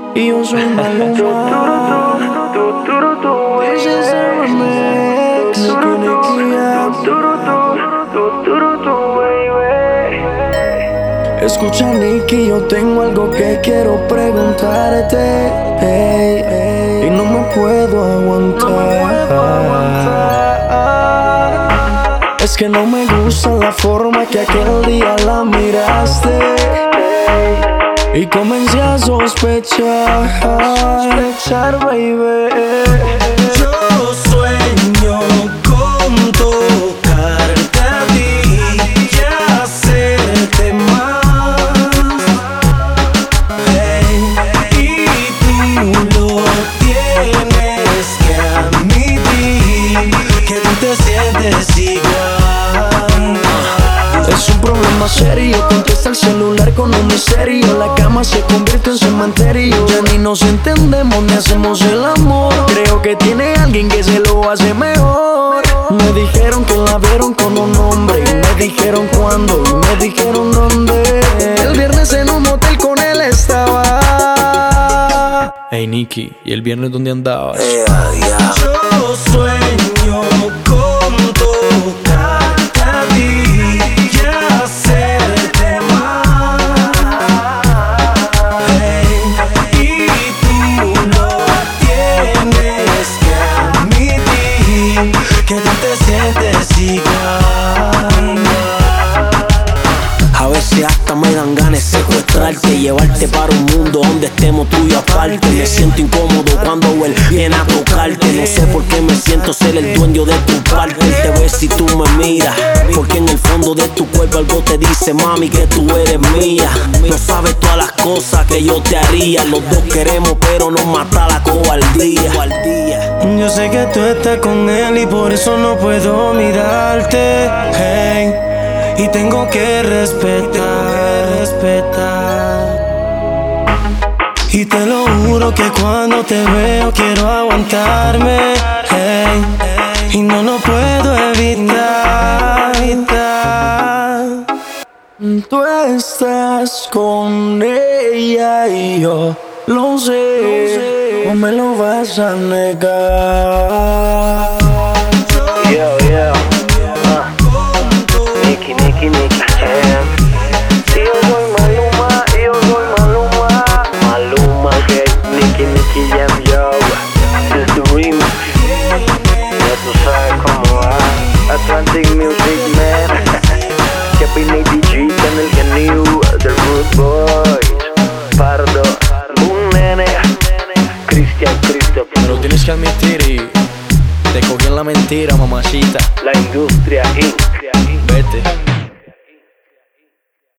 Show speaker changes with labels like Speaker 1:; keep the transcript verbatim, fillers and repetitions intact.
Speaker 1: y yo soy Maluma. This is a remix, Nicky Nicky Jam. Escucha, Nicky, yo tengo algo que quiero preguntarte, hey, hey, y no me puedo aguantar. No me puedo aguantar. Es que no me gusta la forma que aquel día la miraste, hey, y comencé a sospechar, sospechar, baby.
Speaker 2: Yo sueño con tocarte a ti y hacerte más, hey, y tú lo tienes que admitir, que tú te sientes igual.
Speaker 1: Es un problema serio, contesta el celular con un misterio. La cama se convierte en cementerio. Ya ni nos entendemos ni hacemos el amor. Creo que tiene alguien que se lo hace mejor. Me dijeron que la vieron con un hombre, y me dijeron cuándo, y me dijeron dónde. El viernes en un motel con él estaba. Hey Nicky, ¿y el viernes dónde andabas?
Speaker 2: Yeah, yeah. Yo sueño con tocarte a ti y hacerte más, hey, y tú lo tienes que admitir, que tú te sientes igual. A veces hasta me dan ganas de secuestrarte, llevarte para un mundo donde estemos tú y aparte. Me siento incómodo cuando él viene a tocarte. No sé por qué me siento ser el dueño de tu parte. Él te ve si tú me miras, porque en el fondo de tu cuerpo algo te dice, mami, que tú eres mía. No sabes todas las cosas que yo te haría. Los dos queremos, pero nos mata la cobardía. Yo sé que tú estás con él y por eso no puedo mirarte, hey, y tengo que respetar, respetar. Y te lo juro que cuando te veo quiero aguantarme, hey, y no lo puedo evitar, evitar.
Speaker 1: Tú estás con ella y yo lo sé, no me lo vas a negar.
Speaker 3: Yo, yo, uh, Nicky, Nicky, Nicky Jam. Y yo soy Maluma, y yo soy Maluma. Maluma, que Nicky, Nicky Jam, yo. This is the remix. Ya tú sabes cómo va. Atlantic Music, man. Kevin A D G, Channel New, The Root Boys, Pardo, un nene, Cristian, Cristo.
Speaker 1: Me lo tienes que admitir y te cogí en la mentira, mamacita.
Speaker 3: La industria inc